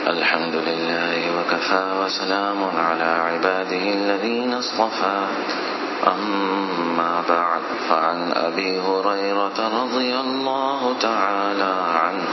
الحمد لله وكفى وسلام على عباده الذين اصطفى أما بعد فعن أبي هريرة رضي الله تعالى عنه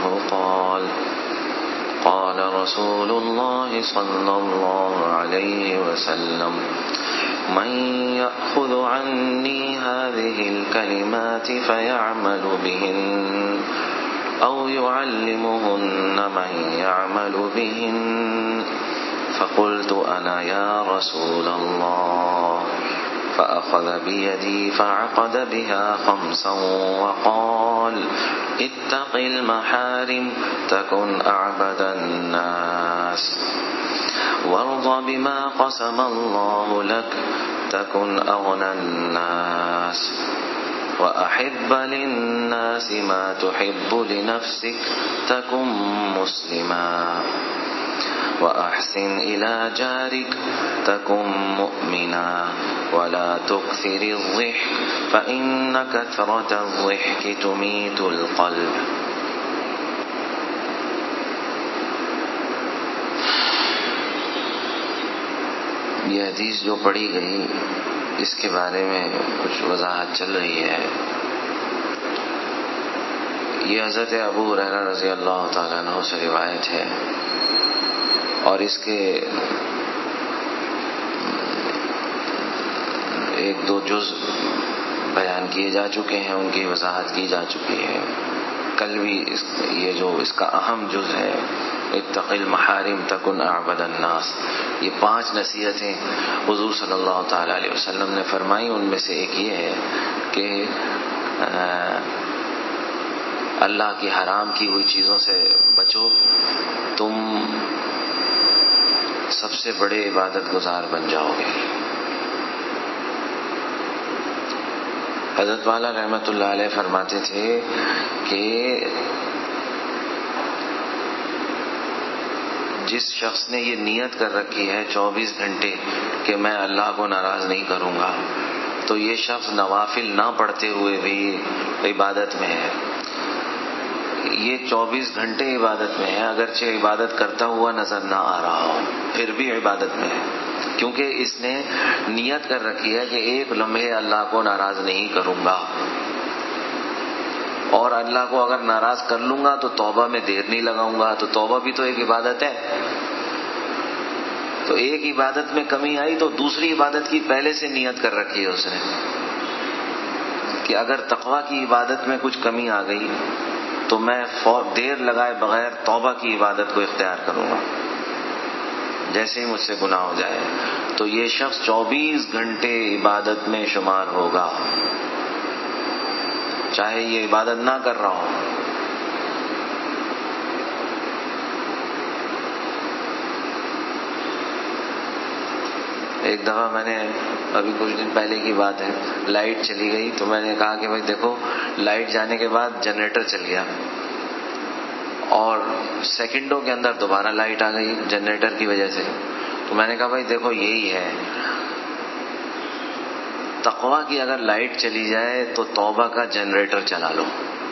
قال رسول الله صلى الله عليه وسلم من يأخذ عني هذه الكلمات فيعمل بهن أو يعلمهن من يعمل بهن فقلت أنا يا رسول الله فأخذ بيدي فعقد بها 5 وقال اتق المحارم تكن أعبد الناس وارض بما قسم الله لك تكن أغنى الناس وأحب للناس ما تحب لنفسك تكن مسلما وأحسن إلى جارك تكن مؤمنا ولا تكثر الضحك فإن كثرة الضحك تميت القلب. یہ حدیث جو پڑھی گئی اس کے بارے میں کچھ وضاحت چل رہی ہے. یہ حضرت ابو ہریرہ رضی اللہ تعالیٰ عنہ سے روایت ہے اور اس کے 1-2 جز بیان کیے جا چکے ہیں، ان کی وضاحت کی جا چکی ہے. کل بھی اس کا اہم جز ہے اتق المحارم تکن اعبد الناس. یہ 5 نصیحتیں حضور صلی اللہ تعالی علیہ وسلم نے فرمائی. ان میں سے ایک یہ ہے کہ اللہ کی حرام کی ہوئی چیزوں سے بچو، تم سب سے بڑے عبادت گزار بن جاؤ گے. حضرت والا رحمۃ اللہ علیہ فرماتے تھے کہ جس شخص نے یہ نیت کر رکھی ہے 24 گھنٹے کہ میں اللہ کو ناراض نہیں کروں گا، تو یہ شخص نوافل نہ پڑھتے ہوئے بھی عبادت میں ہے. یہ 24 گھنٹے عبادت میں ہے، اگرچہ عبادت کرتا ہوا نظر نہ آ رہا ہو پھر بھی عبادت میں ہے، کیونکہ اس نے نیت کر رکھی ہے کہ ایک لمحے اللہ کو ناراض نہیں کروں گا، اور اللہ کو اگر ناراض کر لوں گا تو توبہ میں دیر نہیں لگاؤں گا. تو توبہ بھی تو ایک عبادت ہے. تو ایک عبادت میں کمی آئی تو دوسری عبادت کی پہلے سے نیت کر رکھی ہے اس نے کہ اگر تقویٰ کی عبادت میں کچھ کمی آ گئی تو میں دیر لگائے بغیر توبہ کی عبادت کو اختیار کروں گا جیسے ہی مجھ سے گناہ ہو جائے. تو یہ شخص 24 گھنٹے عبادت میں شمار ہوگا، چاہے یہ عبادت نہ کر رہا ہو. ایک دفعہ میں نے ابھی کچھ دن پہلے کی بات ہے، لائٹ چلی گئی تو میں نے کہا کہ بھائی دیکھو، لائٹ جانے کے بعد جنریٹر چل گیا اور سیکنڈوں کے اندر دوبارہ لائٹ آ گئی جنریٹر کی وجہ سے. تو میں نے کہا بھائی دیکھو یہی ہے، تقویٰ کی اگر لائٹ چلی جائے تو توبہ کا جنریٹر چلا لو،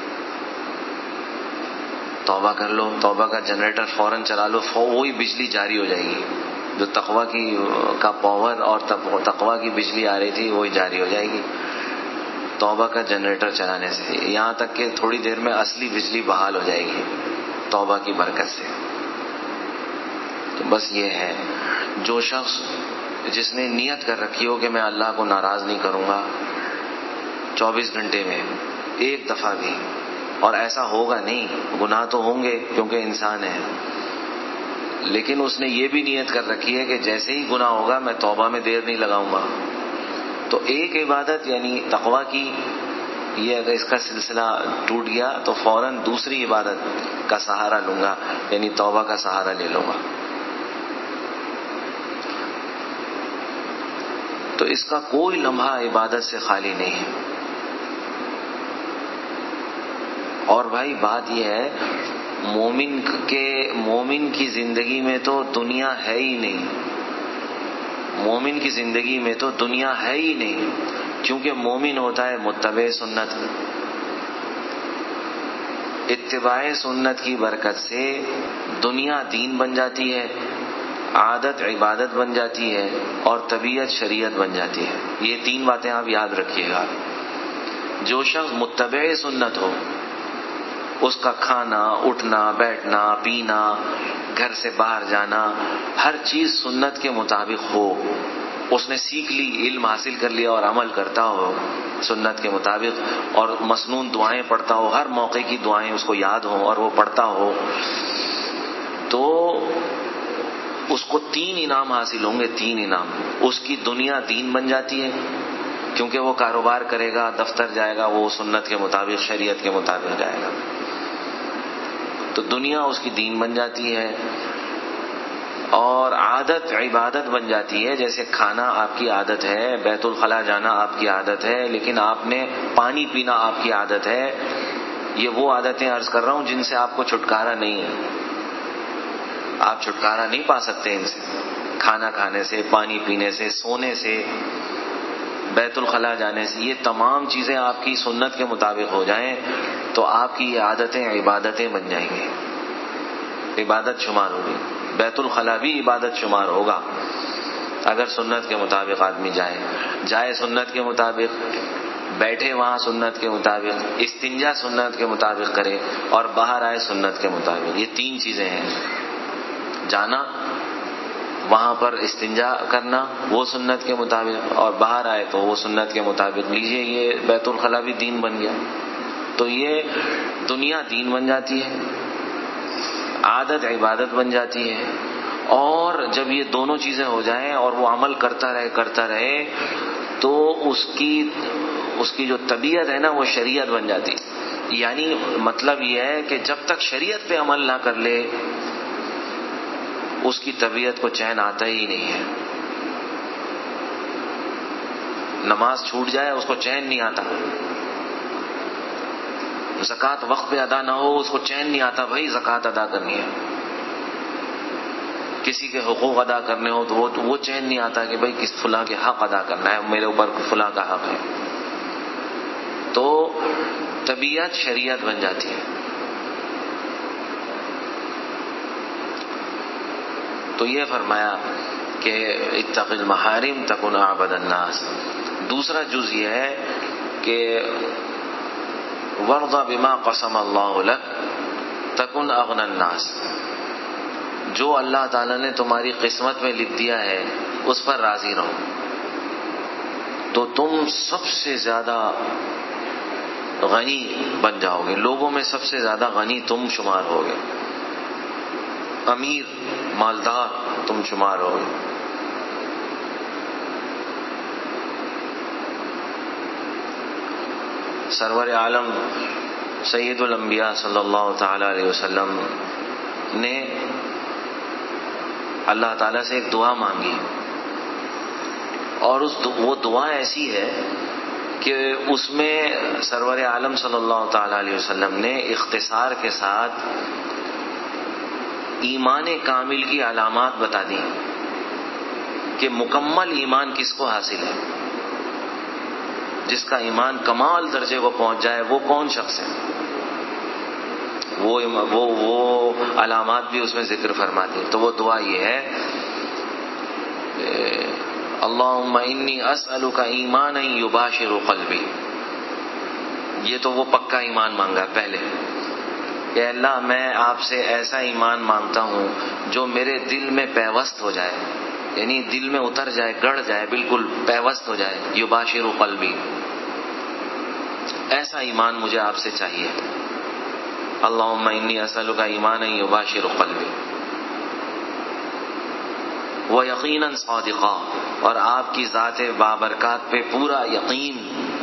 توبہ کر لو، توبہ کا جنریٹر فوراً چلا لو، وہی بجلی جاری ہو جائے گی. جو تقویٰ کا پاور اور تقویٰ کی بجلی آ رہی تھی وہی جاری ہو جائے گی توبہ کا جنریٹر چلانے سے. یہاں تک کہ تھوڑی دیر میں اصلی بجلی بحال ہو جائے گی توبہ کی برکت سے. تو بس یہ ہے، جو شخص جس نے نیت کر رکھی ہو کہ میں اللہ کو ناراض نہیں کروں گا 24 گھنٹے میں ایک دفعہ بھی، اور ایسا ہوگا نہیں، گناہ تو ہوں گے کیونکہ انسان ہے، لیکن اس نے یہ بھی نیت کر رکھی ہے کہ جیسے ہی گناہ ہوگا میں توبہ میں دیر نہیں لگاؤں گا. تو ایک عبادت یعنی تقویٰ کی، یہ اگر اس کا سلسلہ ٹوٹ گیا تو فوراً دوسری عبادت کا سہارا لوں گا، یعنی توبہ کا سہارا لے لوں گا. تو اس کا کوئی لمحہ عبادت سے خالی نہیں ہے. اور بھائی بات یہ ہے، مومن کی زندگی میں تو دنیا ہے ہی نہیں، مومن کی زندگی میں تو دنیا ہے ہی نہیں، کیونکہ مومن ہوتا ہے متبع سنت. اتباع سنت کی برکت سے دنیا دین بن جاتی ہے، عادت عبادت بن جاتی ہے، اور طبیعت شریعت بن جاتی ہے. یہ تین باتیں آپ یاد رکھیے گا. جو شخص متبع سنت ہو، اس کا کھانا، اٹھنا، بیٹھنا، پینا، گھر سے باہر جانا، ہر چیز سنت کے مطابق ہو. اس نے سیکھ لی، علم حاصل کر لیا اور عمل کرتا ہو سنت کے مطابق، اور مسنون دعائیں پڑھتا ہو، ہر موقع کی دعائیں اس کو یاد ہوں اور وہ پڑھتا ہو، تو اس کو 3 انعام حاصل ہوں گے. 3 انعام. اس کی دنیا دین بن جاتی ہے، کیونکہ وہ کاروبار کرے گا، دفتر جائے گا، وہ سنت کے مطابق، شریعت کے مطابق جائے گا، تو دنیا اس کی دین بن جاتی ہے. اور عادت عبادت بن جاتی ہے. جیسے کھانا آپ کی عادت ہے، بیت الخلاء جانا آپ کی عادت ہے، لیکن آپ نے پانی پینا آپ کی عادت ہے. یہ وہ عادتیں عرض کر رہا ہوں جن سے آپ کو چھٹکارا نہیں ہے. آپ چھٹکارا نہیں پا سکتے ان سے. کھانا کھانے سے، پانی پینے سے، سونے سے، بیت الخلاء جانے سے. یہ تمام چیزیں آپ کی سنت کے مطابق ہو جائیں تو آپ کی یہ عادتیں عبادتیں بن جائیں گی، عبادت شمار ہوگی. بیت الخلاء بھی عبادت شمار ہوگا اگر سنت کے مطابق آدمی جائے سنت کے مطابق، بیٹھے وہاں سنت کے مطابق، استنجا سنت کے مطابق کرے، اور باہر آئے سنت کے مطابق. یہ 3 چیزیں ہیں. جانا، وہاں پر استنجا کرنا وہ سنت کے مطابق، اور باہر آئے تو وہ سنت کے مطابق. لیجئے یہ بیت الخلاء بھی دین بن گیا. تو یہ دنیا دین بن جاتی ہے، عادت عبادت بن جاتی ہے. اور جب یہ دونوں چیزیں ہو جائیں اور وہ عمل کرتا رہے تو اس کی جو طبیعت ہے نا وہ شریعت بن جاتی. یعنی مطلب یہ ہے کہ جب تک شریعت پہ عمل نہ کر لے اس کی طبیعت کو چین آتا ہی نہیں ہے. نماز چھوٹ جائے اس کو چین نہیں آتا، زکوٰۃ وقت پہ ادا نہ ہو اس کو چین نہیں آتا، بھائی زکوٰۃ ادا کرنی ہے. کسی کے حقوق ادا کرنے ہو تو وہ چین نہیں آتا کہ بھائی کس فلاں کے حق ادا کرنا ہے، میرے اوپر فلاں کا حق ہے. تو طبیعت شریعت بن جاتی ہے. تو یہ فرمایا کہ اتق المحارم تکن اعبد الناس. دوسرا جز یہ ہے کہ وارض بما قسم اللہ لک تکن اغنی الناس. جو اللہ تعالیٰ نے تمہاری قسمت میں لکھ دیا ہے اس پر راضی رہو تو تم سب سے زیادہ غنی بن جاؤ گے. لوگوں میں سب سے زیادہ غنی تم شمار ہوگے، امیر مالدار تم شمار ہوگے. سرور عالم سید الانبیاء صلی اللہ تعالی علیہ وسلم نے اللہ تعالیٰ سے ایک دعا مانگی، اور وہ دعا ایسی ہے کہ اس میں سرور عالم صلی اللہ تعالی علیہ وسلم نے اختصار کے ساتھ ایمان کامل کی علامات بتا دی کہ مکمل ایمان کس کو حاصل ہے. جس کا ایمان کمال درجے کو پہنچ جائے وہ کون شخص ہے. وہ علامات بھی اس میں ذکر فرما دی. تو وہ دعا یہ ہے اللہم انی اسألک ایمانا یباشر قلبی. یہ تو وہ پکا ایمان مانگا پہلے کہ اللہ میں آپ سے ایسا ایمان مانگتا ہوں جو میرے دل میں پیوست ہو جائے، یعنی دل میں اتر جائے، گڑ جائے، بالکل پیوست ہو جائے. یباشر قلبی، ایسا ایمان مجھے آپ سے چاہیے. اللہم انی اسألک ایمانا یباشر قلبی ویقینا صادقا، اور آپ کی ذات بابرکات پہ پورا یقین،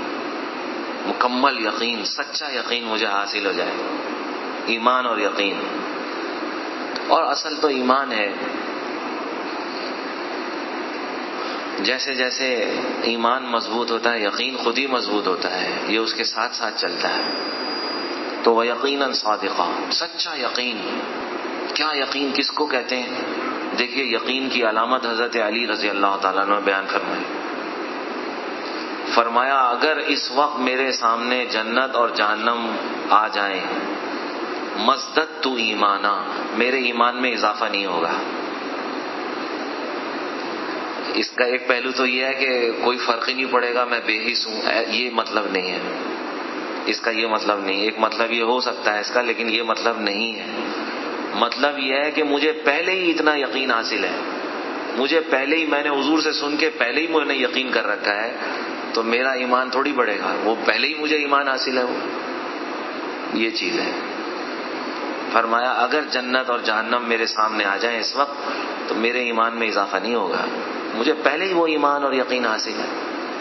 مکمل یقین، سچا یقین مجھے حاصل ہو جائے. ایمان اور یقین. اور اصل تو ایمان ہے، جیسے جیسے ایمان مضبوط ہوتا ہے یقین خود ہی مضبوط ہوتا ہے، یہ اس کے ساتھ ساتھ چلتا ہے. تو وہ یقیناً صادقہ، سچا یقین. کیا یقین کس کو کہتے ہیں؟ دیکھیے یقین کی علامت حضرت علی رضی اللہ تعالیٰ عنہ بیان فرمائی. فرمایا اگر اس وقت میرے سامنے جنت اور جہنم آ جائیں مزددت ایمانا، میرے ایمان میں اضافہ نہیں ہوگا. اس کا ایک پہلو تو یہ ہے کہ کوئی فرق ہی نہیں پڑے گا، میں بے حس ہوں، یہ مطلب نہیں ہے. اس کا یہ مطلب نہیں. ایک مطلب یہ ہو سکتا ہے اس کا، لیکن یہ مطلب نہیں ہے. مطلب یہ ہے کہ مجھے پہلے ہی اتنا یقین حاصل ہے، مجھے پہلے ہی، میں نے حضور سے سن کے پہلے ہی میں نے یقین کر رکھا ہے، تو میرا ایمان تھوڑی بڑھے گا. وہ پہلے ہی مجھے ایمان حاصل ہے. وہ یہ چیز ہے. فرمایا اگر جنت اور جہنم میرے سامنے آ جائیں اس وقت تو میرے ایمان میں اضافہ نہیں ہوگا، مجھے پہلے ہی وہ ایمان اور یقین حاصل ہے.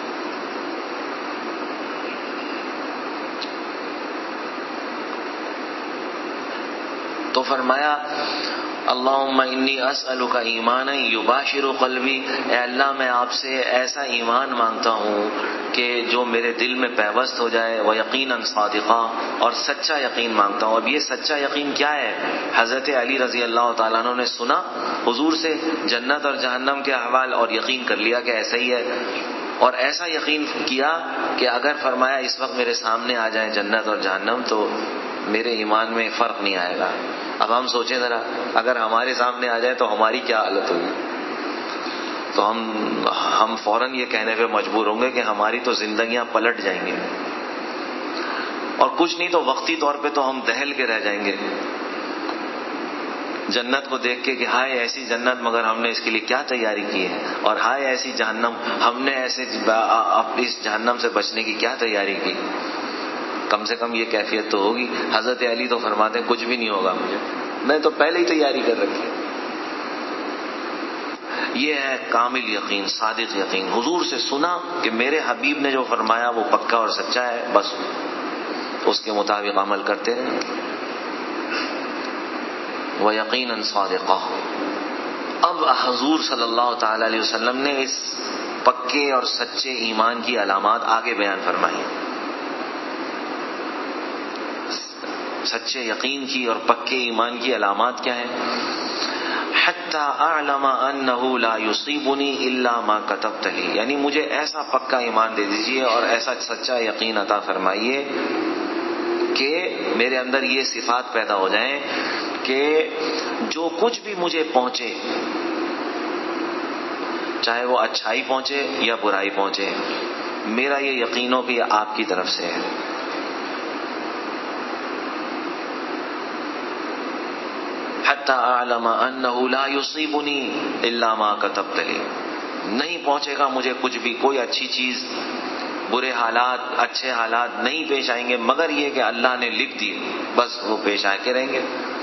تو فرمایا اللہم انی اسألک ایمانا یباشر قلبی، اے اللہ میں آپ سے ایسا ایمان مانگتا ہوں کہ جو میرے دل میں پیوست ہو جائے، و یقینا صادقا، اور سچا یقین مانگتا ہوں. اب یہ سچا یقین کیا ہے؟ حضرت علی رضی اللہ تعالیٰ عنہ نے سنا حضور سے جنت اور جہنم کے احوال اور یقین کر لیا کہ ایسا ہی ہے، اور ایسا یقین کیا کہ اگر فرمایا اس وقت میرے سامنے آ جائیں جنت اور جہنم تو میرے ایمان میں فرق نہیں آئے گا. اب ہم سوچیں ذرا، اگر ہمارے سامنے آ جائے تو ہماری کیا حالت ہوگی؟ تو ہم فوراً یہ کہنے پہ مجبور ہوں گے کہ ہماری تو زندگیاں پلٹ جائیں گی، اور کچھ نہیں تو وقتی طور پہ تو ہم دہل کے رہ جائیں گے جنت کو دیکھ کے کہ ہائے ایسی جنت، مگر ہم نے اس کے لیے کیا تیاری کی ہے، اور ہائے ایسی جہنم، ہم نے ایسے اس جہنم سے بچنے کی کیا تیاری کی. کم سے کم یہ کیفیت تو ہوگی. حضرت علی تو فرماتے ہیں کچھ بھی نہیں ہوگا مجھے، میں تو پہلے ہی تیاری کر رکھی ہے. یہ ہے کامل یقین، صادق یقین. حضور سے سنا کہ میرے حبیب نے جو فرمایا وہ پکا اور سچا ہے، بس اس کے مطابق عمل کرتے رہیں. وَيَقِينًا صَادِقًا. اب حضور صلی اللہ تعالی علیہ وسلم نے اس پکے اور سچے ایمان کی علامات آگے بیان فرمائی. سچے یقین کی اور پکے ایمان کی علامات کیا ہیں؟ حتی اعلم انہ لا یصیبنی الا ما کتبت لی، یعنی مجھے ایسا پکا ایمان دے دیجئے اور ایسا سچا یقین عطا فرمائیے کہ میرے اندر یہ صفات پیدا ہو جائیں کہ جو کچھ بھی مجھے پہنچے، چاہے وہ اچھائی پہنچے یا برائی پہنچے، میرا یہ یقین ہو کہ یہ آپ کی طرف سے ہے. حتی اعلم انہ لا یصیبنی الا ما کتبت لی، نہیں پہنچے گا مجھے کچھ بھی، کوئی اچھی چیز، برے حالات، اچھے حالات نہیں پیش آئیں گے مگر یہ کہ اللہ نے لکھ دی، بس وہ پیش آ کے رہیں گے.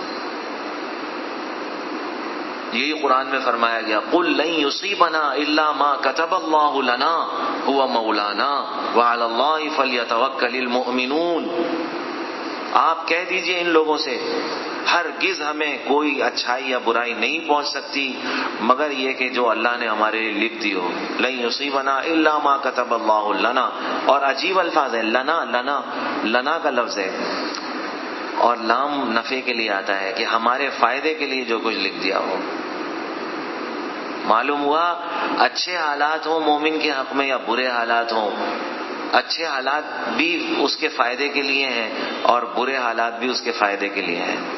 یہی قرآن میں فرمایا گیا قل لن یصیبنا الا ما کتب اللہ لنا هو مولانا وعلی اللہ فلیتوکل المؤمنون. آپ کہہ دیجئے ان لوگوں سے ہرگز ہمیں کوئی اچھائی یا برائی نہیں پہنچ سکتی مگر یہ کہ جو اللہ نے ہمارے لیے لکھ دی ہو. لن یصیبنا الا ما کتب اللہ لنا، اور عجیب الفاظ ہے، لنا لنا لنا کا لفظ ہے اور لام نفع کے لیے آتا ہے کہ ہمارے فائدے کے لیے جو کچھ لکھ دیا ہو. معلوم ہوا اچھے حالات ہوں مومن کے حق میں یا برے حالات ہوں، اچھے حالات بھی اس کے فائدے کے لیے ہیں اور برے حالات بھی اس کے فائدے کے لیے ہیں.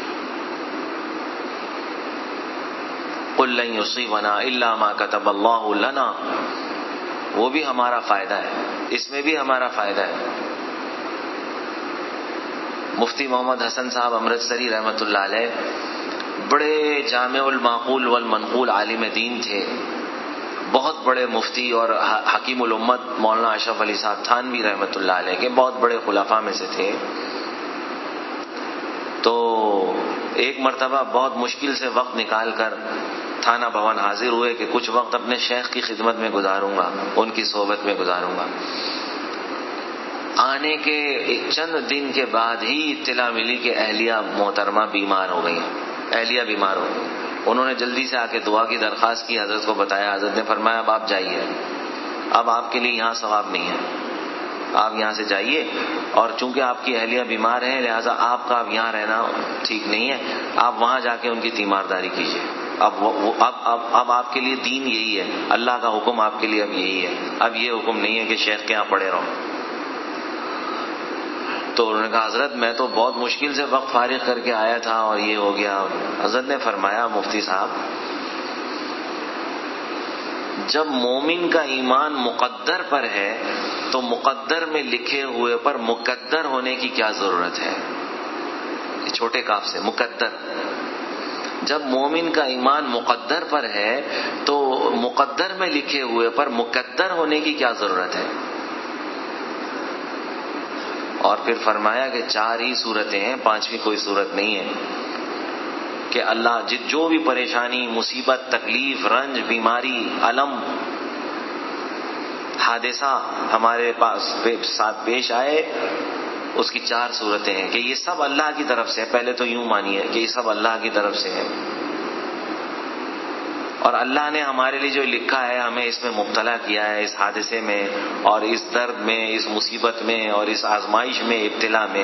قل لن یصیبنا الا ما کتب اللہ لنا، وہ بھی ہمارا فائدہ ہے، اس میں بھی ہمارا فائدہ ہے. مفتی محمد حسن صاحب امرتسری رحمۃ اللہ علیہ بڑے جامع المعقول والمنقول عالم دین تھے، بہت بڑے مفتی اور حکیم الامت مولانا اشرف علی صاحب تھانوی رحمۃ اللہ علیہ کے بہت بڑے خلفاء میں سے تھے. تو ایک مرتبہ بہت مشکل سے وقت نکال کر تھانہ بھون حاضر ہوئے کہ کچھ وقت اپنے شیخ کی خدمت میں گزاروں گا، ان کی صحبت میں گزاروں گا. آنے کے چند دن کے بعد ہی اطلاع ملی کہ اہلیہ محترمہ بیمار ہو گئی، اہلیہ بیمار ہو گئی. انہوں نے جلدی سے آ کے دعا کی درخواست کی، حضرت کو بتایا. حضرت نے فرمایا اب آپ جائیے، اب آپ کے لیے یہاں ثواب نہیں ہے، آپ یہاں سے جائیے، اور چونکہ آپ کی اہلیہ بیمار ہیں لہٰذا آپ کا اب یہاں رہنا ٹھیک نہیں ہے، آپ وہاں جا کے ان کی تیمارداری کیجیے. اب آپ کے لیے دین یہی ہے، اللہ کا حکم آپ کے لیے اب یہی ہے، اب یہ حکم نہیں ہے کہ شیخ کے یہاں پڑے رہو. تو انہوں نے کہا حضرت میں تو بہت مشکل سے وقت فارغ کر کے آیا تھا اور یہ ہو گیا. حضرت نے فرمایا مفتی صاحب جب مومن کا ایمان مقدر پر ہے تو مقدر میں لکھے ہوئے پر مقدر ہونے کی کیا ضرورت ہے؟ چھوٹے کاف سے مقدر. جب مومن کا ایمان مقدر پر ہے تو مقدر میں لکھے ہوئے پر مقدر ہونے کی کیا ضرورت ہے؟ اور پھر فرمایا کہ 4 ہی صورتیں ہیں، 5ویں کوئی صورت نہیں ہے کہ اللہ جو بھی پریشانی، مصیبت، تکلیف، رنج، بیماری، الم، حادثہ ہمارے پاس ساتھ پیش آئے، اس کی 4 صورتیں ہیں کہ یہ سب اللہ کی طرف سے ہے. پہلے تو یوں مانیے کہ یہ سب اللہ کی طرف سے ہے، اور اللہ نے ہمارے لیے جو لکھا ہے ہمیں اس میں مبتلا کیا ہے، اس حادثے میں اور اس درد میں، اس مصیبت میں اور اس آزمائش میں، ابتلا میں.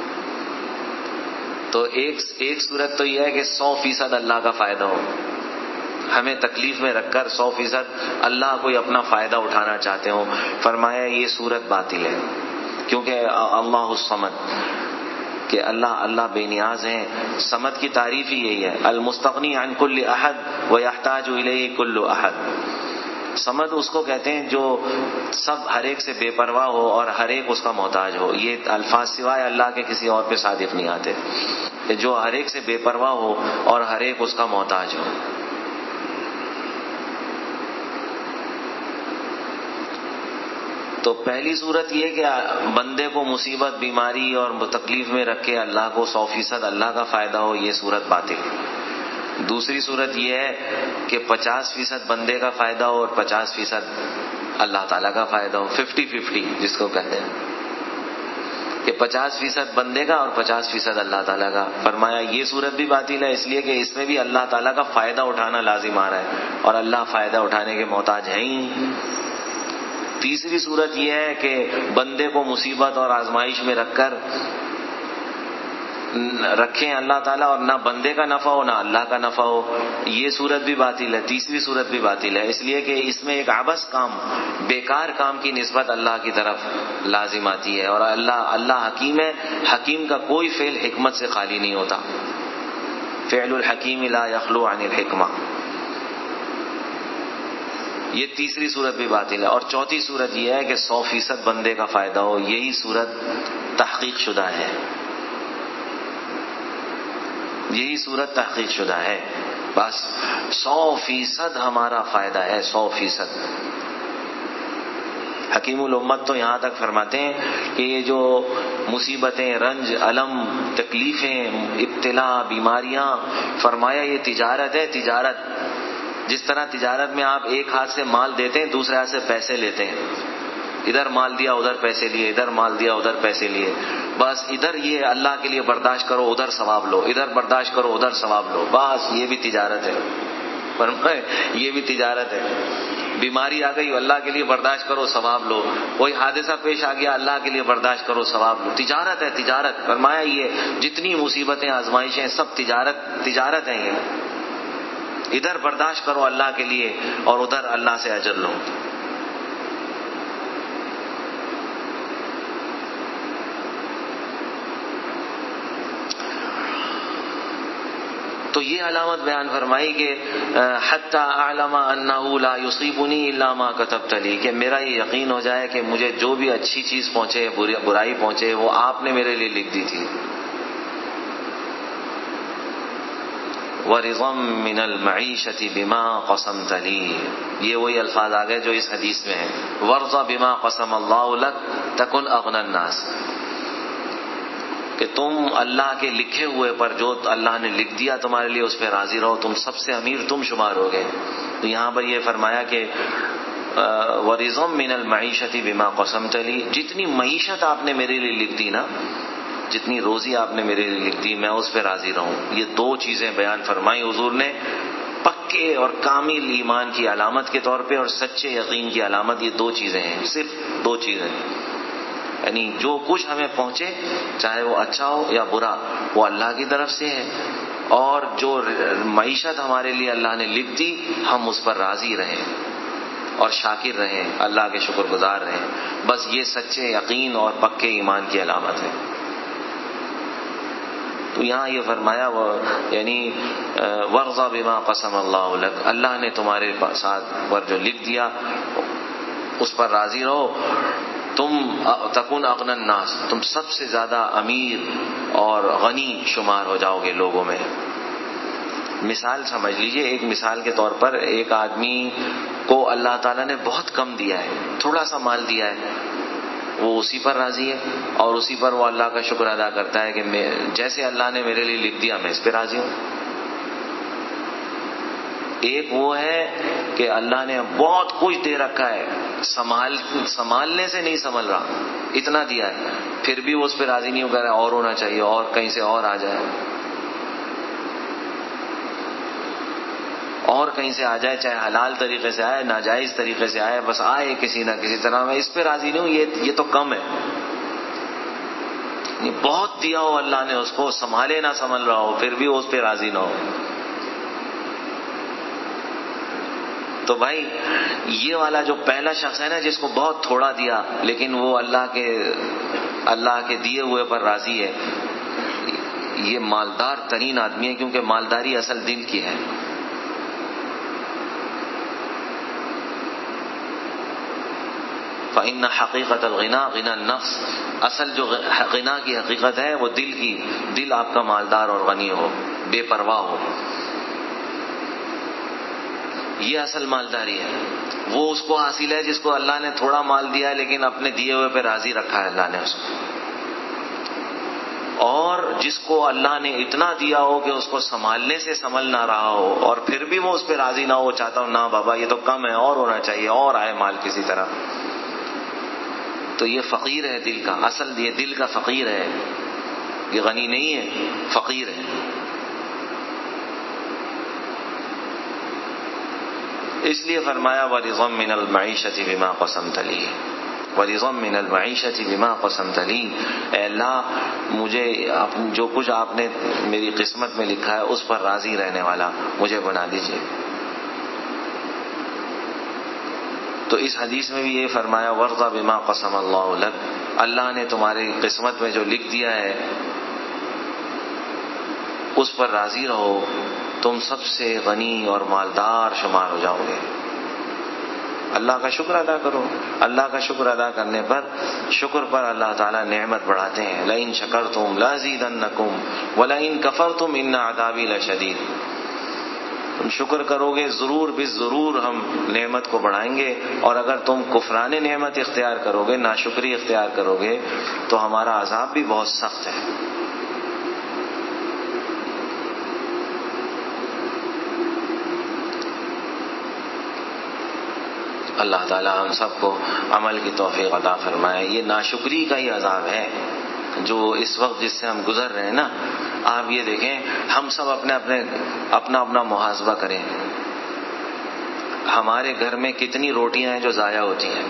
تو ایک صورت تو یہ ہے کہ 100% اللہ کا فائدہ ہو. ہمیں تکلیف میں رکھ کر 100% اللہ کوئی اپنا فائدہ اٹھانا چاہتے ہو. فرمایا یہ صورت باطل ہے، کیونکہ اللہ الصمد کہ اللہ بے نیاز ہیں. صمد کی تعریف ہی یہی ہے، المستغنی عن کل احد ویحتاج الیہ کل احد. صمد اس کو کہتے ہیں جو سب ہر ایک سے بے پرواہ ہو اور ہر ایک اس کا محتاج ہو. یہ الفاظ سوائے اللہ کے کسی اور پہ صادق نہیں آتے کہ جو ہر ایک سے بے پرواہ ہو اور ہر ایک اس کا محتاج ہو. تو پہلی صورت یہ کہ بندے کو مصیبت، بیماری اور تکلیف میں رکھ کے اللہ کو 100% اللہ کا فائدہ ہو، یہ صورت باطل. دوسری صورت یہ ہے کہ 50% بندے کا فائدہ ہو اور 50% اللہ تعالیٰ کا فائدہ ہو. 50-50 جس کو کہتے ہیں کہ 50% بندے کا اور 50% اللہ تعالیٰ کا. فرمایا یہ صورت بھی باطل ہے، اس لیے کہ اس میں بھی اللہ تعالیٰ کا فائدہ اٹھانا لازم آ رہا ہے اور اللہ فائدہ اٹھانے کے محتاج ہے ہی. تیسری صورت یہ ہے کہ بندے کو مصیبت اور آزمائش میں رکھ کر رکھیں اللہ تعالیٰ اور نہ بندے کا نفع ہو نہ اللہ کا نفع ہو. یہ صورت بھی باطل ہے، تیسری صورت بھی باطل ہے، اس لیے کہ اس میں ایک عبث کام، بیکار کام کی نسبت اللہ کی طرف لازم آتی ہے، اور اللہ حکیم ہے. حکیم کا کوئی فعل حکمت سے خالی نہیں ہوتا. فعل الحکیم لا یخلو عن الحکمہ. یہ تیسری صورت بھی باطل ہے. اور چوتھی صورت یہ ہے کہ 100% بندے کا فائدہ ہو. یہی صورت تحقیق شدہ ہے، یہی صورت تحقیق شدہ ہے. بس 100% ہمارا فائدہ ہے، 100%. حکیم الامت تو یہاں تک فرماتے ہیں کہ یہ جو مصیبتیں، رنج، الم، تکلیفیں، ابتلا، بیماریاں، فرمایا یہ تجارت ہے. تجارت جس طرح تجارت میں آپ ایک ہاتھ سے مال دیتے ہیں، دوسرے ہاتھ سے پیسے لیتے ہیں. ادھر مال دیا ادھر پیسے لیے، ادھر مال دیا ادھر پیسے لیے. بس ادھر یہ اللہ کے لیے برداشت کرو ادھر ثواب لو، ادھر برداشت کرو ادھر ثواب لو. بس یہ بھی تجارت ہے. یہ بھی تجارت ہے. بیماری آ گئی اللہ کے لیے برداشت کرو ثواب لو، کوئی حادثہ پیش آ گیا اللہ کے لیے برداشت کرو ثواب لو. تجارت ہے، تجارت. فرمایا یہ جتنی مصیبتیں، آزمائشیں، سب تجارت ہیں. یہ ادھر برداشت کرو اللہ کے لیے اور ادھر اللہ سے اجر لو. تو یہ علامت بیان فرمائی کہ حتی اعلم انہ لا یصیبنی الا ما کتبت لی، کہ میرا یہ یقین ہو جائے کہ مجھے جو بھی اچھی چیز پہنچے، برائی پہنچے، وہ آپ نے میرے لیے لکھ دی تھی. وَرِضًا مِّنَ الْمَعِيشَةِ بِمَا قَسَمْتَ لِي. یہ وہی الفاظ آ گئے جو اس حدیث میں ہیں. وَرْضَ بِمَا قَسَمَ اللَّهُ لَكَ تَكُنْ أَغْنَى النَّاسِ، کہ تم اللہ کے لکھے ہوئے پر جو اللہ نے لکھ دیا تمہارے لیے اس پہ راضی رہو، تم سب سے امیر تم شمار ہو گئے. تو یہاں پر یہ فرمایا کہ وَرِضًا مِّنَ الْمَعِيشَةِ بِمَا قَسَمْتَ لِي، جتنی معیشت آپ نے میرے لیے لکھ دی نا، جتنی روزی آپ نے میرے لیے لکھ دی، میں اس پہ راضی رہوں. یہ 2 چیزیں بیان فرمائی حضور نے پکے اور کامل ایمان کی علامت کے طور پہ، اور سچے یقین کی علامت. یہ 2 چیزیں ہیں، صرف 2 چیزیں. یعنی جو کچھ ہمیں پہنچے، چاہے وہ اچھا ہو یا برا، وہ اللہ کی طرف سے ہے، اور جو معیشت ہمارے لیے اللہ نے لکھ دی ہم اس پر راضی رہیں اور شاکر رہیں، اللہ کے شکر گزار رہیں. بس یہ سچے یقین اور پکے ایمان کی علامت ہے. تو یہاں یہ فرمایا یعنی وَارْضَ بِمَا قَسَمَ اللَّهُ لَكَ، اللہ نے تمہارے ساتھ پر جو لکھ دیا اس پر راضی رہو. تم تکون اغنى الناس، تم سب سے زیادہ امیر اور غنی شمار ہو جاؤ گے لوگوں میں. مثال سمجھ لیجئے، ایک مثال کے طور پر ایک آدمی کو اللہ تعالیٰ نے بہت کم دیا ہے، تھوڑا سا مال دیا ہے، وہ اسی پر راضی ہے اور اسی پر وہ اللہ کا شکر ادا کرتا ہے کہ جیسے اللہ نے میرے لیے لکھ دیا میں اس پہ راضی ہوں. ایک وہ ہے کہ اللہ نے بہت کچھ دے رکھا ہے، سنبھالنے سے نہیں سنبھل رہا، اتنا دیا ہے پھر بھی وہ اس پہ راضی نہیں ہو رہا، اور ہونا چاہیے، اور کہیں سے اور آ جائے، اور کہیں سے آ جائے، چاہے حلال طریقے سے آئے ناجائز طریقے سے آئے، بس آئے کسی نہ کسی طرح. میں اس پہ راضی نہیں ہوں، یہ تو کم ہے. بہت دیا ہو اللہ نے اس کو، سنبھالے نہ سنبھل رہا ہو، پھر بھی اس پہ راضی نہ ہو. تو بھائی یہ والا جو پہلا شخص ہے نا جس کو بہت تھوڑا دیا لیکن وہ اللہ کے دیے ہوئے پر راضی ہے، یہ مالدار ترین آدمی ہے، کیونکہ مالداری اصل دل کی ہے. فإن حقیقت الغنا غنى النفس، اصل جو غنا کی حقیقت ہے وہ دل آپ کا مالدار اور غنی ہو، بے پرواہ ہو، یہ اصل مالداری ہے. وہ اس کو حاصل ہے جس کو اللہ نے تھوڑا مال دیا ہے لیکن اپنے دیے ہوئے پہ راضی رکھا ہے اللہ نے اس کو. اور جس کو اللہ نے اتنا دیا ہو کہ اس کو سنبھالنے سے سنبھل نہ رہا ہو اور پھر بھی وہ اس پہ راضی نہ ہو، چاہتا ہوں نہ بابا یہ تو کم ہے، اور ہونا چاہیے، اور آئے مال کسی طرح. تو یہ فقیر ہے دل کا، اصل یہ دل کا فقیر ہے، یہ غنی نہیں ہے، فقیر ہے. اس لیے فرمایا وَرِضًا مِّنَ الْمَعِيشَةِ بِمَا قَسَمْتَ لِي، وَرِضًا مِّنَ الْمَعِيشَةِ بِمَا قَسَمْتَ لِي، اے اللہ مجھے جو کچھ آپ نے میری قسمت میں لکھا ہے اس پر راضی رہنے والا مجھے بنا دیجیے. تو اس حدیث میں بھی یہ فرمایا وَارْضَ بِمَا قَسَمَ اللَّهُ لَكَ، اللہ نے تمہاری قسمت میں جو لکھ دیا ہے اس پر راضی رہو، تم سب سے غنی اور مالدار شمار ہو جاؤ گے. اللہ کا شکر ادا کرو. اللہ کا شکر ادا کرنے پر، شکر پر اللہ تعالیٰ نعمت بڑھاتے ہیں. لَئِن شَكَرْتُمْ لَأَزِيدَنَّكُمْ وَلَئِن كَفَرْتُمْ إِنَّ عَذَابِي لَشَدِيدٌ. تم شکر کرو گے ضرور ہم نعمت کو بڑھائیں گے، اور اگر تم کفران نعمت اختیار کرو گے، ناشکری اختیار کرو گے تو ہمارا عذاب بھی بہت سخت ہے. اللہ تعالیٰ ہم سب کو عمل کی توفیق عطا فرمائے. یہ ناشکری کا ہی عذاب ہے جو اس وقت جس سے ہم گزر رہے ہیں نا. آپ یہ دیکھیں ہم سب اپنا محاسبہ کریں. ہمارے گھر میں کتنی روٹیاں ہیں جو ضائع ہوتی ہیں.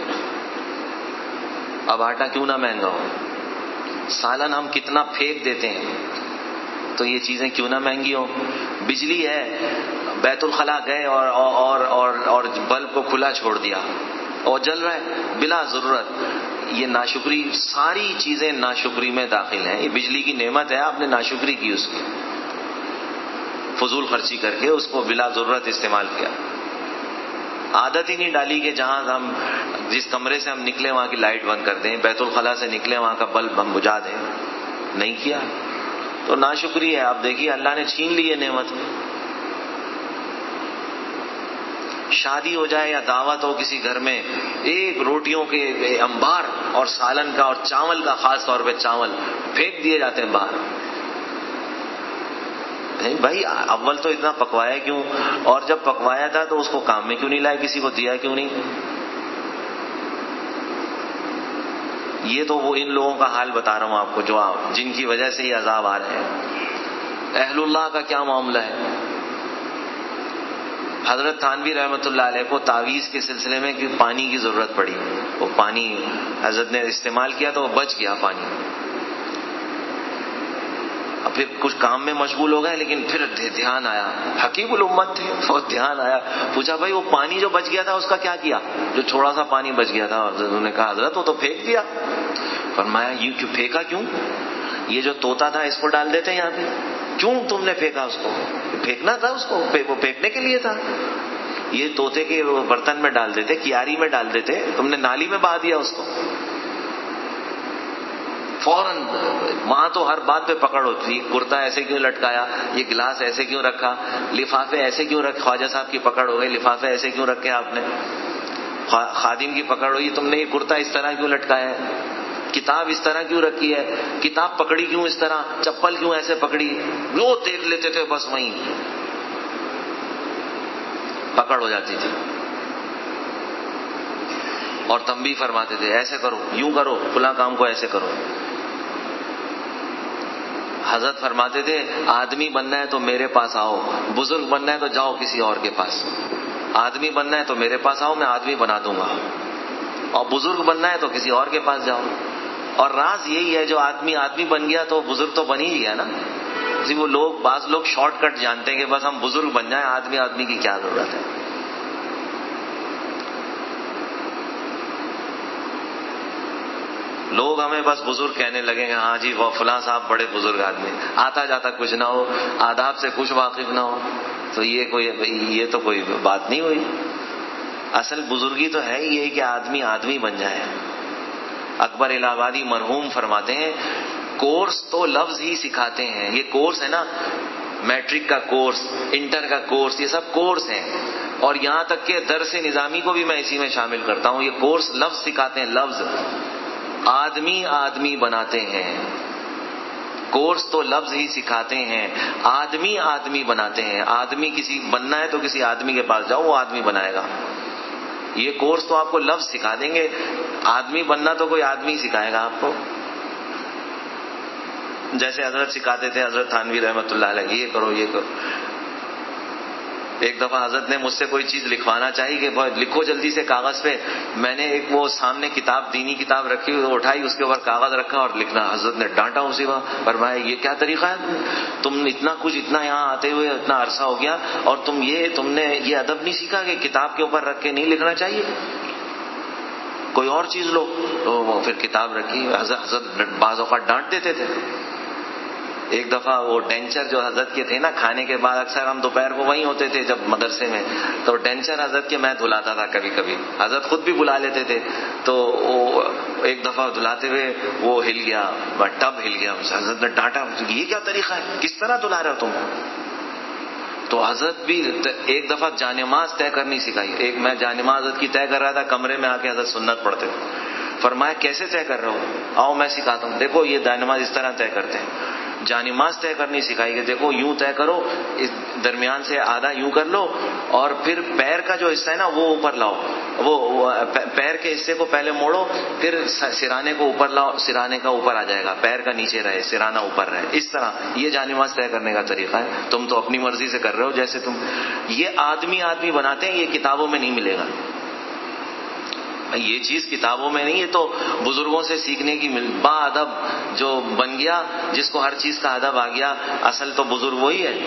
اب آٹا کیوں نہ مہنگا ہو، سالن ہم کتنا پھینک دیتے ہیں، تو یہ چیزیں کیوں نہ مہنگی ہوں. بجلی ہے، بیت الخلاء گئے اور بلب کو کھلا چھوڑ دیا اور جل رہا ہے بلا ضرورت. یہ ناشکری، ساری چیزیں ناشکری میں داخل ہیں. یہ بجلی کی نعمت ہے، آپ نے ناشکری کی، اس کی فضول خرچی کر کے اس کو بلا ضرورت استعمال کیا. عادت ہی نہیں ڈالی کہ جس کمرے سے ہم نکلے وہاں کی لائٹ بند کر دیں، بیت الخلاء سے نکلے وہاں کا بلب ہم بجھا دیں. نہیں کیا تو ناشکری ہے. آپ دیکھیے اللہ نے چھین لی یہ نعمت. شادی ہو جائے یا دعوت ہو کسی گھر میں، ایک روٹیوں کے انبار اور سالن کا اور چاول کا، خاص طور پہ چاول پھینک دیے جاتے ہیں باہر. بھائی اول تو اتنا پکوایا کیوں، اور جب پکوایا تھا تو اس کو کام میں کیوں نہیں لائے، کسی کو دیا کیوں نہیں. یہ تو وہ ان لوگوں کا حال بتا رہا ہوں آپ کو جن کی وجہ سے یہ عذاب آ رہے ہیں. اہل اللہ کا کیا معاملہ ہے. حضرت تھانوی رحمۃ اللہ علیہ کو تعویذ کے سلسلے میں کہ پانی کی ضرورت پڑی، وہ پانی حضرت نے استعمال کیا تو وہ بچ گیا پانی. اب پھر کچھ کام میں مشغول ہو گئے، لیکن پھر دھیان آیا، حکیم الامت تھے، بہت دھیان آیا. پوچھا بھائی وہ پانی جو بچ گیا تھا اس کا کیا کیا، جو تھوڑا سا پانی بچ گیا تھا. حضرت نے کہا حضرت وہ تو پھینک دیا. فرمایا یہ کیوں پھینکا، کیوں؟ یہ جو طوطا تھا اس کو ڈال دیتے یہاں پہ، کیوں تم نے پھینکا اس کو؟ پھینکنا تھا اس کو، وہ پھینکنے کے لیے تھا. یہ طوطے کے برتن میں ڈال دیتے، کیاری میں ڈال دیتے، تم نے نالی میں بہا دیا اس کو. فوراً وہاں تو ہر بات پہ پکڑ ہوتی، کرتا ایسے کیوں لٹکایا، یہ گلاس ایسے کیوں رکھا، لفافے ایسے کیوں رکھے، خواجہ صاحب کی پکڑ ہو گئی، لفافے ایسے کیوں رکھے آپ نے. خادم کی پکڑ ہوئی، تم نے یہ کرتا اس طرح کیوں لٹکایا ہے، کتاب اس طرح کیوں رکھی ہے، کتاب پکڑی کیوں اس طرح، چپل کیوں ایسے پکڑی. وہ دیکھ لیتے تھے بس وہیں پکڑ ہو جاتی تھی. اور تنبیہ فرماتے تھے ایسے کرو، یوں کرو، فلاں کام کو ایسے کرو. حضرت فرماتے تھے آدمی بننا ہے تو میرے پاس آؤ، بزرگ بننا ہے تو جاؤ کسی اور کے پاس. آدمی بننا ہے تو میرے پاس آؤ، میں آدمی بنا دوں گا، اور بزرگ بننا ہے تو کسی اور کے پاس جاؤ. اور راز یہی ہے، جو آدمی بن گیا تو بزرگ تو بن ہی گیا نا. وہ بعض لوگ شارٹ کٹ جانتے ہیں کہ بس ہم بزرگ بن جائیں، آدمی کی کیا ضرورت ہے. لوگ ہمیں بس بزرگ کہنے لگیں گے، ہاں جی وہ فلاں صاحب بڑے بزرگ آدمی، آتا جاتا کچھ نہ ہو، آداب سے کچھ واقف نہ ہو، تو یہ تو کوئی بات نہیں ہوئی. اصل بزرگی تو ہے یہ کہ آدمی بن جائے. اکبر الہ آبادی مرحوم فرماتے ہیں کورس تو لفظ ہی سکھاتے ہیں. یہ کورس ہے نا، میٹرک کا کورس، انٹر کا کورس، یہ سب کورس ہیں. اور یہاں تک کہ درس نظامی کو بھی میں اسی میں شامل کرتا ہوں. یہ کورس لفظ سکھاتے ہیں، لفظ. آدمی بناتے ہیں. کورس تو لفظ ہی سکھاتے ہیں، آدمی بناتے ہیں. آدمی کسی بننا ہے تو کسی آدمی کے پاس جاؤ، وہ آدمی بنائے گا. یہ کورس تو آپ کو لفظ سکھا دیں گے، آدمی بننا تو کوئی آدمی سکھائے گا آپ کو. جیسے حضرت سکھاتے تھے، حضرت تھانوی رحمۃ اللہ علیہ، یہ کرو یہ کرو. ایک دفعہ حضرت نے مجھ سے کوئی چیز لکھوانا چاہی کہ لکھو جلدی سے کاغذ پہ. میں نے ایک وہ سامنے کتاب، دینی کتاب رکھی ہوئی، اٹھائی، اس کے اوپر کاغذ رکھا اور لکھنا. حضرت نے ڈانٹا اسی وقت، فرمایا یہ کیا طریقہ ہے، تم اتنا کچھ، اتنا یہاں آتے ہوئے اتنا عرصہ ہو گیا اور تم نے یہ ادب نہیں سیکھا کہ کتاب کے اوپر رکھ کے نہیں لکھنا چاہیے، کوئی اور چیز لو. تو وہ پھر کتاب رکھی. حضرت بعض اوقات ڈانٹ دیتے تھے. ایک دفعہ وہ ڈینچر جو حضرت کے تھے نا، کھانے کے بعد اکثر ہم دوپہر کو وہیں ہوتے تھے جب مدرسے میں، تو ڈینچر حضرت کے میں دھلاتا تھا. کبھی کبھی حضرت خود بھی بلا لیتے تھے. تو وہ ایک دفعہ دھلاتے ہوئے وہ ہل گیا، ٹب ہل گیا. حضرت نے ڈانٹا، یہ کیا طریقہ ہے، کس طرح دھلا رہے ہو تم. تو حضرت بھی ایک دفعہ جانماز طے کرنی سکھائی. ایک میں جانماز حضرت کی طے کر رہا تھا، کمرے میں آ کے حضرت سنت پڑھتے تھے. فرمایا کیسے طے کر رہے ہو، آؤ میں سکھاتا ہوں. دیکھو یہ جانماز اس طرح طے کرتے ہیں. جانماز طے کرنی سکھائی کہ دیکھو یوں طے کرو، اس درمیان سے آدھا یوں کر لو، اور پھر پیر کا جو حصہ ہے نا وہ اوپر لاؤ، وہ پیر کے حصے کو پہلے موڑو، پھر سرانے کو اوپر لاؤ، سرانے کا اوپر آ جائے گا، پیر کا نیچے رہے، سرانہ اوپر رہے. اس طرح یہ جانماز طے کرنے کا طریقہ ہے. تم تو اپنی مرضی سے کر رہے ہو جیسے تم. یہ آدمی بناتے ہیں، یہ کتابوں میں نہیں ملے گا. یہ چیز کتابوں میں نہیں، یہ تو بزرگوں سے سیکھنے کی با ادب جو بن گیا، جس کو ہر چیز کا ادب آ گیا. اصل تو بزرگ وہی ہے.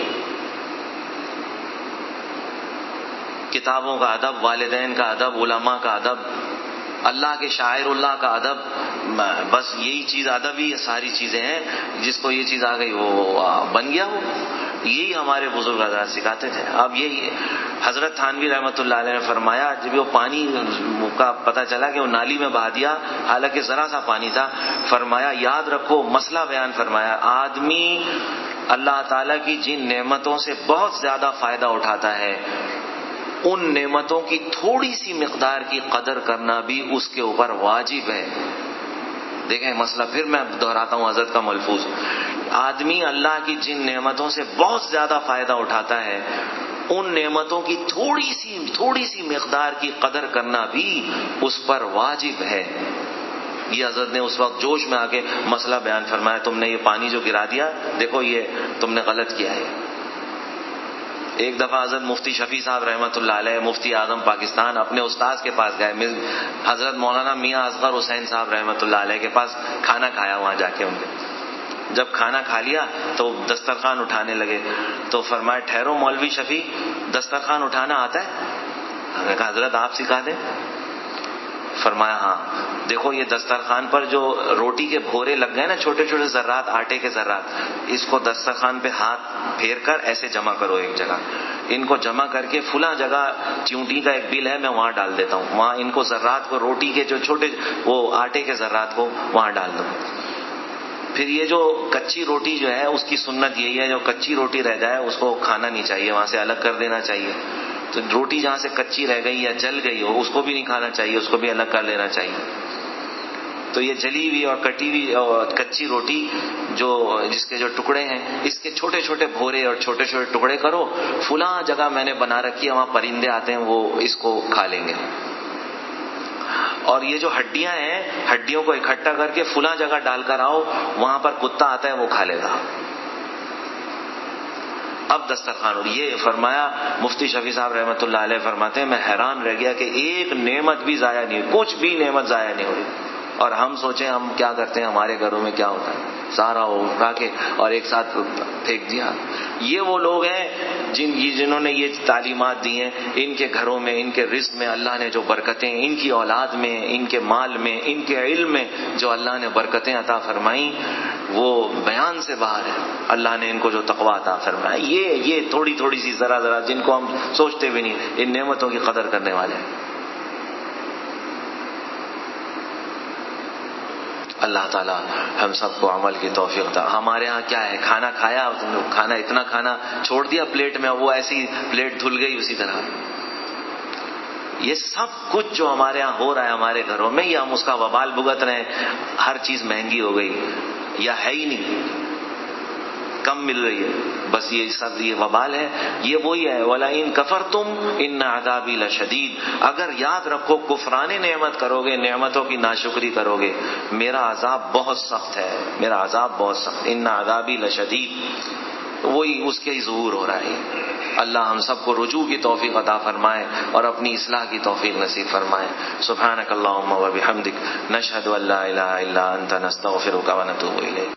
کتابوں کا ادب، والدین کا ادب، علماء کا ادب، اللہ کے شاعر اللہ کا ادب، بس یہی چیز ادب ہی ساری چیزیں ہیں. جس کو یہ چیز آ گئی وہ بن گیا. وہ یہی ہمارے بزرگ حضرات سکھاتے تھے. اب یہی حضرت تھانوی رحمۃ اللہ علیہ نے فرمایا، جب وہ پانی کا پتہ چلا کہ وہ نالی میں بہا دیا، حالانکہ ذرا سا پانی تھا، فرمایا یاد رکھو، مسئلہ بیان فرمایا، آدمی اللہ تعالیٰ کی جن نعمتوں سے بہت زیادہ فائدہ اٹھاتا ہے، ان نعمتوں کی تھوڑی سی مقدار کی قدر کرنا بھی اس کے اوپر واجب ہے. دیکھیں مسئلہ پھر میں دہراتا ہوں حضرت کا ملفوظ، آدمی اللہ کی جن نعمتوں سے بہت زیادہ فائدہ اٹھاتا ہے، ان نعمتوں کی تھوڑی سی مقدار کی قدر کرنا بھی اس پر واجب ہے. یہ حضرت نے اس وقت جوش میں آ کے مسئلہ بیان فرمایا، تم نے یہ پانی جو گرا دیا، دیکھو یہ تم نے غلط کیا ہے. ایک دفعہ حضرت مفتی شفیع صاحب رحمۃ اللہ علیہ، مفتی اعظم پاکستان، اپنے استاذ کے پاس گئے، حضرت مولانا میاں اصغر حسین صاحب رحمۃ اللہ علیہ کے پاس کھانا کھایا. وہاں جا کے ان کے جب کھانا کھا لیا تو دسترخوان اٹھانے لگے. تو فرمایا ٹھہرو مولوی شفیع، دسترخوان اٹھانا آتا ہے؟ میں نے کہا حضرت آپ سکھا دیں. فرمایا ہاں دیکھو یہ دسترخوان پر جو روٹی کے بھورے لگ گئے نا، چھوٹے چھوٹے ذرات، آٹے کے ذرات، اس کو دسترخوان پہ ہاتھ پھیر کر ایسے جمع کرو ایک جگہ، ان کو جمع کر کے فلاں جگہ چیونٹی کا ایک بل ہے میں وہاں ڈال دیتا ہوں، وہاں ان کو ذرات کو، روٹی کے جو چھوٹے وہ آٹے کے ذرات کو وہاں ڈال دو۔ پھر یہ جو کچی روٹی جو ہے اس کی سنت یہی ہے، جو کچی روٹی رہ جائے اس کو کھانا نہیں چاہیے، وہاں سے الگ کر دینا چاہیے۔ تو روٹی جہاں سے کچی رہ گئی یا جل گئی ہو اس کو بھی نہیں کھانا چاہیے، اس کو بھی الگ کر لینا چاہیے۔ تو یہ جلی ہوئی اور کٹی ہوئی اور کچی روٹی جو جس کے جو ٹکڑے ہیں، اس کے چھوٹے چھوٹے بھورے اور چھوٹے چھوٹے ٹکڑے کرو، فلاں جگہ میں نے بنا رکھی ہے وہاں پرندے آتے ہیں وہ اس کو کھا لیں گے۔ اور یہ جو ہڈیاں ہیں، ہڈیوں کو اکٹھا کر کے فلاں جگہ ڈال کر آؤ، وہاں پر کتا آتا ہے وہ کھا لے گا۔ اب دسترخوان، اور یہ فرمایا مفتی شفیع صاحب رحمۃ اللہ علیہ فرماتے ہیں میں حیران رہ گیا کہ ایک نعمت بھی ضائع نہیں ہوئی، کچھ بھی نعمت ضائع نہیں ہوئی۔ اور ہم سوچیں ہم کیا کرتے ہیں، ہمارے گھروں میں کیا ہوتا ہے، سارا اٹھا کے اور ایک ساتھ پھینک دیا۔ یہ وہ لوگ ہیں جنہوں نے یہ تعلیمات دی ہیں، ان کے گھروں میں، ان کے رزق میں اللہ نے جو برکتیں، ان کی اولاد میں، ان کے مال میں، ان کے علم میں جو اللہ نے برکتیں عطا فرمائیں وہ بیان سے باہر ہے۔ اللہ نے ان کو جو تقویٰ عطا فرمایا، یہ تھوڑی تھوڑی سی ذرا جن کو ہم سوچتے بھی نہیں، ان نعمتوں کی قدر کرنے والے ہیں۔ اللہ تعالیٰ ہم سب کو عمل کی توفیق عطا۔ ہمارے ہاں کیا ہے، کھانا کھایا، کھانا اتنا کھانا چھوڑ دیا پلیٹ میں، وہ ایسی پلیٹ دھل گئی اسی طرح۔ یہ سب کچھ جو ہمارے ہاں ہو رہا ہے ہمارے گھروں میں، یہ ہم اس کا وبال بھگت رہے ہیں۔ ہر چیز مہنگی ہو گئی یا ہے ہی نہیں، کم مل رہی ہے، بس یہ سب یہ وبال ہے۔ یہ وہی ہے وَلَئِن كَفَرْتُمْ إِنَّ عَذَابِي لَشَدِيدٌ، اگر یاد رکھو کفران نعمت کرو گے، نعمتوں کی ناشکری کرو گے، میرا عذاب بہت سخت ہے، میرا عذاب بہت سخت، إِنَّ عَذَابِي لَشَدِيدٌ۔ وہی اس کے ہی ظہور ہو رہا ہے۔ اللہ ہم سب کو رجوع کی توفیق عطا فرمائے اور اپنی اصلاح کی توفیق نصیب فرمائے۔ سبحانک اللہم و بحمدک، نشہد ان لا الہ الا انت، نستغفرک و نتوب الیک۔